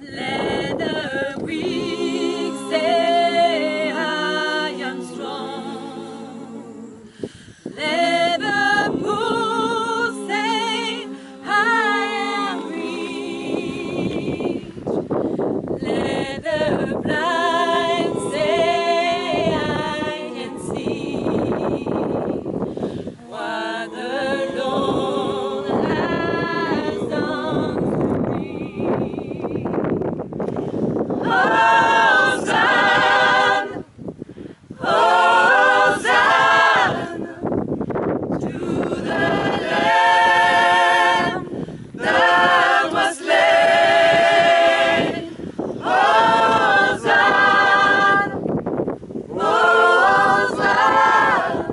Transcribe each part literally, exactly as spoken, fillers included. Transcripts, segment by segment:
Let the weak say, I am strong. Let the poor say, I am rich. Let the blind say, I can see what the Lord has done for me. Hosanna, Hosanna to the Lamb that was slain. Hosanna, Hosanna,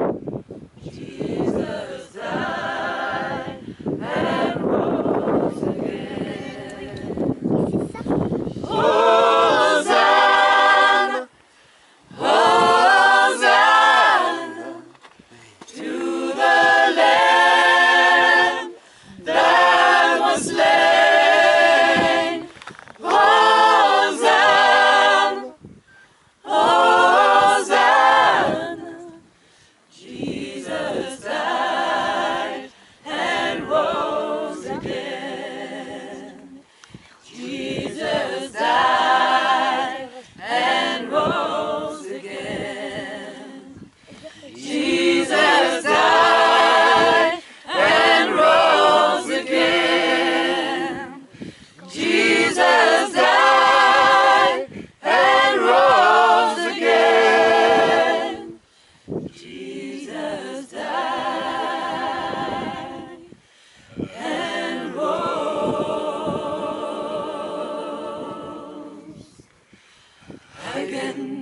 Jesus died and rose again. Hosanna, Hosanna to the Lamb that was slain. Hosanna, Hosanna, Jesus died and rose again. Jesus died and rose again. Jesus died and rose again. Jesus died and rose again. Jesus died and rose again.